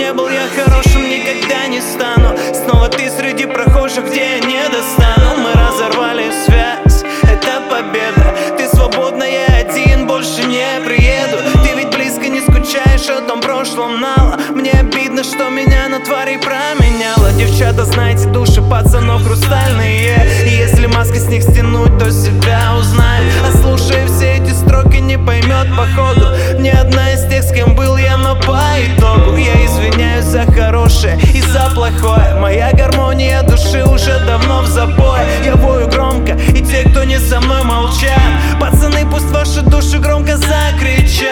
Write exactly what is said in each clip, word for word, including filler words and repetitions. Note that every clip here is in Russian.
не был я хорошим, никогда не стану. Снова ты среди прохожих, где я не достану. Мы разорвали связь, это победа. Ты свободна, я один, больше не приеду. Ты ведь близко не скучаешь о том прошлом нало. Мне обидно, что меня на твари променяла. Девчата, знаете, души пацанов хрустальные. И если маски с них стянуть, то себя узнаю. А слушая все эти строки, не поймет походу ни одна из тех, с кем был я, но по итогу я извиняюсь за хорошее и за плохое. Моя гармония души уже давно в запое. Я вою громко, и те, кто не со мной, молчат. Пацаны, пусть ваши души громко закричат.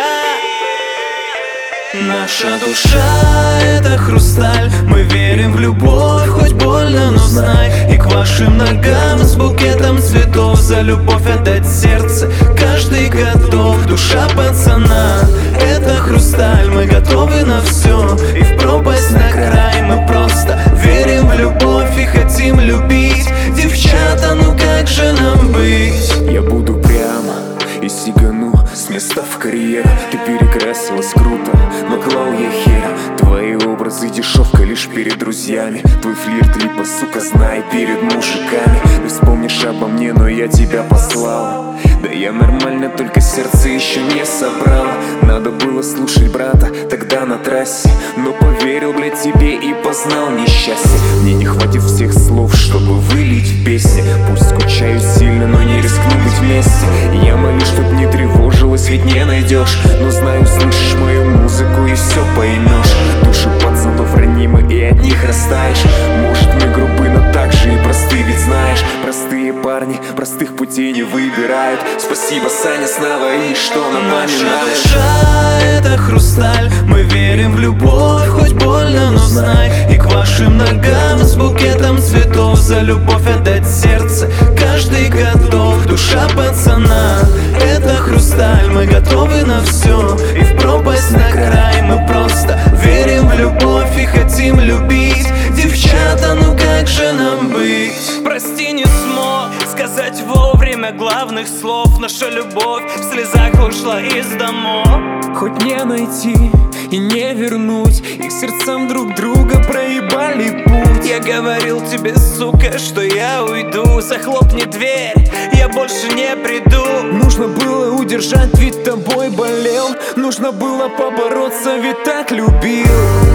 Наша душа — это хрусталь. Мы верим в любовь, хоть больно, но знай. И к вашим ногам с букетом цветов за любовь отдать сердце каждый готов. Душа пацана — это хрусталь. Мы готовы на все и в пропасть на край. Мы просто верим в любовь и хотим любить. Девчата, ну как же нам быть? Я буду прямо и сигану с места в карьер. Ты перекрасилась круто, но клал я хер. Твои образы дешевка лишь перед друзьями. Твой флирт липа, сука, знай, перед мужиками. Ты вспомнишь обо мне, но я тебя послал. Да я нормально, только сердце еще не собрал. Надо было слушать брата тогда на трассе, но поверил, блядь, тебе и познал несчастье. Мне не хватит всех слов, чтобы вылить в песни. Пусть скучаю сильно, но не рискну быть вместе. Я молюсь, чтоб не тревожилась, ведь не найдешь. Но знаю, слышишь мою музыку и все поймешь. Души пацанов ранимы и от них растаешь. Может, мы грубы, но так же и просты, ведь знаешь, простые парни простых путей не выбирают. Спасибо, Саня, снова и что напоминаешь. Наша душа — это хрусталь. Мы верим в любовь, хоть больно, но знай. И к вашим ногам с букетом цветов за любовь отдать сердце каждый готов. Душа пацана — это хрусталь. Мы готовы на все и в пропасть на край. Мы просто верим в любовь и хотим любить. Девчата, ну как же нам быть? Прости, не смог сказать вовремя главных слов. Наша любовь в слезах ушла из домов. Хоть не найти и не вернуть, их сердцам друг друга проебали путь. Я говорил тебе, сука, что я уйду. Захлопни дверь, я больше не приду. Нужно было удержать, ведь тобой болел. Нужно было побороться, ведь так любил.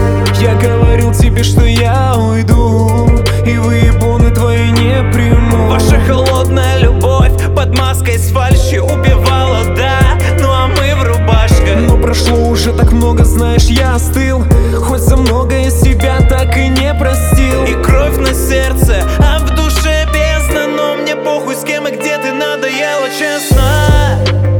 Я говорил тебе, что я уйду, и выебоны твои не приму. Ваша холодная любовь под маской с фальшью убивала, да. Ну а мы в рубашках. Но прошло уже так много, знаешь, я остыл. Хоть за многое себя так и не простил. И кровь на сердце, а в душе бездна. Но мне похуй, с кем и где ты, надоело, честно.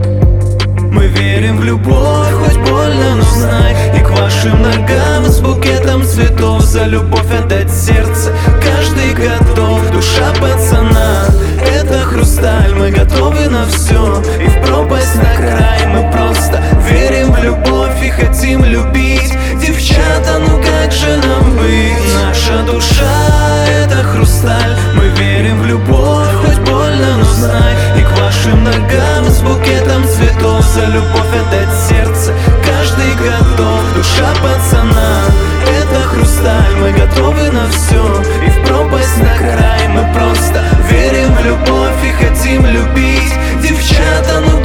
Мы верим в любовь, хоть больно, но знай. И к вашим ногам с букетом цветов за любовь отдать сердце каждый готов. Душа пацана — это хрусталь. Мы готовы на все и в пропасть на край. Мы просто верим в любовь и хотим любить. Девчата, ну как же нам быть? Наша душа — это хрусталь. Мы верим в любовь, хоть больно, но знай. И к вашим ногам с букетом цветов за любовь отдать сердце каждый готов. Душа пацана — это хрусталь. Мы готовы на все и в пропасть на край. Мы просто верим в любовь и хотим любить. Девчата, ну